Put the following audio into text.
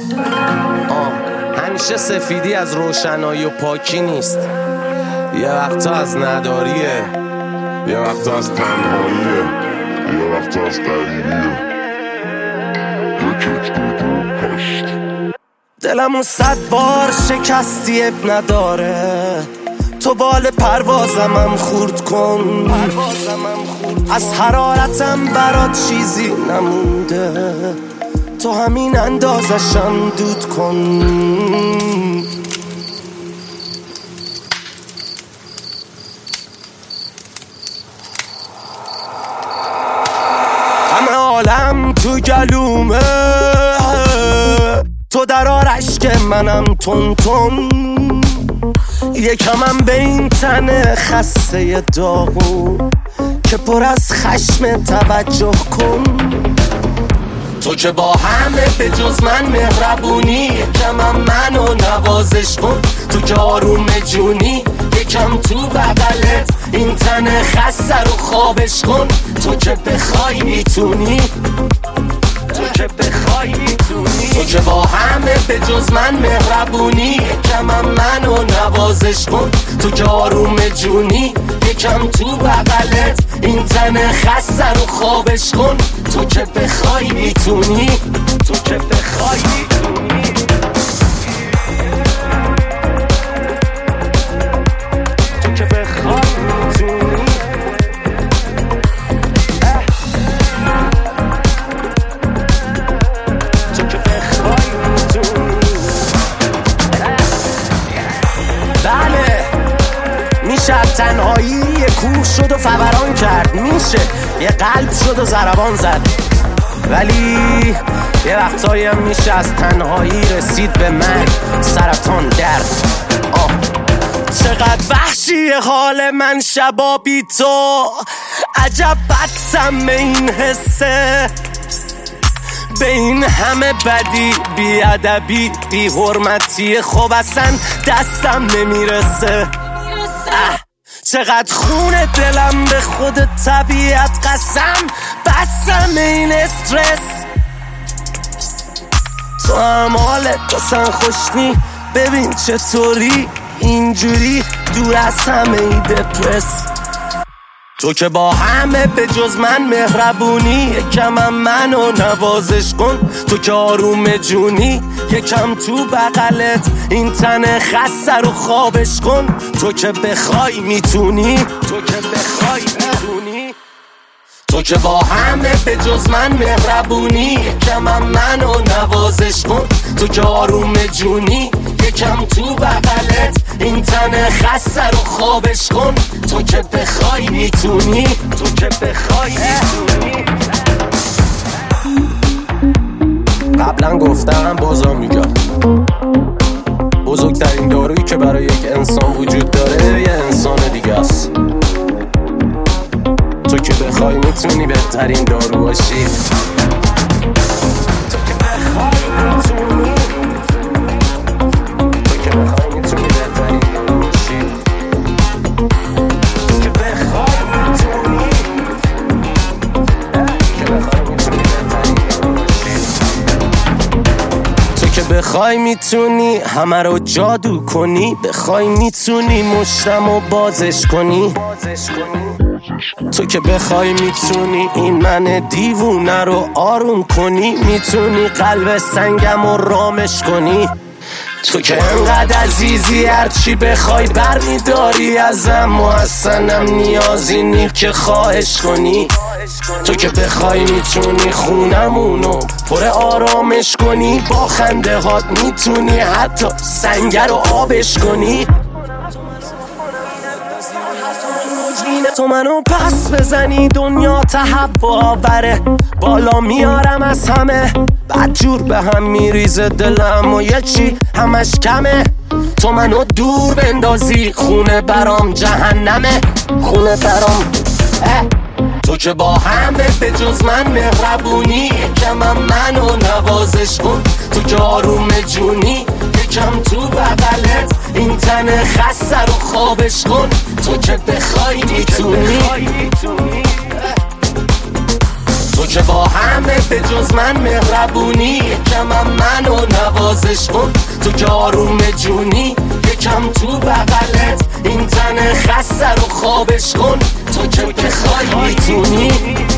همیشه سفیدی از روشنایی و پاکی نیست، یه وقتا از نداریه، یه وقتا از تنهاییه، یه وقتا از غریبیه. دلمو 100 بار شکستی اب نداره، تو بال پروازمم خورد کن، از حرارتم برات چیزی نمونده، تو همین اندازشم دود کن. همه عالم تو گلومه، تو در آرش که منم تون تون، یکمم به این تن خسته داغو که پر از خشم توجه کن. تو که با همه به جز من مهربونی، یکمم منو نوازش کن. تو که آروم جونی، یکم تو بغلت این تن خسته رو خوابش کن. تو که بخوای میتونی، تو که بخوای میتونی، تو که با همه به جز من مهربونی، یکمم منو نوازش کن. تو که آروم جونی، یکم تو بغلت این تن خسته رو خوابش کن. تو که بخوای میتونی، تو که بخوای میتونی، تو که بخوای میتونی. تو که بخوای میتونی. بله میشه تنهایی یه کوه شد و فوران کرد، میشه یه قلب شد و ضربان زد، ولی یه وقتایی هم میشه از تنهایی رسید به مرگ، سرطان، درد. چقدر وحشی حال من شبا بی تو، عجب بدسم این حسه، به این همه بدی، بی ادبی، بی حرمتی، خب اصلا دستم نمیرسه. چقدر خون دلم به خود طبیعت قسم، بسم این استرس. تو هم حالت بسن خوشنی، ببین چطوری اینجوری دور از همه ای دپرس. تو که با همه به جز من مهربونی، یکمم منو نوازش کن. تو که آروم جونی، یکم تو بغلت این تن خسته رو خوابش کن. تو که بخوای میتونی، تو که بخوای میتونی، تو که با همه به جز من مهربونی، یکمم منو نوازش کن. تو که آروم جونی، یکم تو بغلت این تن خسته رو خوابش کن. تو که بخوای میتونی، تو که بخوای میتونی. قبلا گفتم بازم میگم، بزرگترین دارویی که برای یک انسان وجود داره یه انسان دیگه است. تو که بخوای میتونی بهترین دارو باشی. تو که بخوای میتونی، تو که بخوای میتونی بهترین دارو باشی. تو که بخوای میتونی، تو که بخوای میتونی بهترین دارو باشی. تو که بخوای میتونی همه رو جادو کنی، بخوای میتونی مشتم و بازش کنی. تو که بخوای میتونی این من دیوونه رو آروم کنی، میتونی قلب سنگم رو رامش کنی. تو که انقدر عزیزی هرچی بخوای برمیداری ازم و اصلا نیازی نی که خواهش کنی. تو که بخوای میتونی خونمونو پر آرامش کنی، با خنده هات میتونی حتی سنگ رو آبش کنی. تو منو پس بزنی دنیا تهوع آوره، بالا میارم از همه، بدجور به هم میریزه دلم و یه چی همش کمه. تو منو دور بندازی خونه برام جهنمه، خونه برام. تو که با همه به جز من مهربونی، یکمم منو نوازش کن. تو که آروم جونی، یکم تو بغلت این تن خسته رو خوابش کن. تو که بخوای میتونی، تو که با همه به جز من مهربونی، یکم هم منو نوازش کن. تو که آروم جونی، یکم تو بغلت این تن خسته رو خوابش کن. تو که بخوای میتونی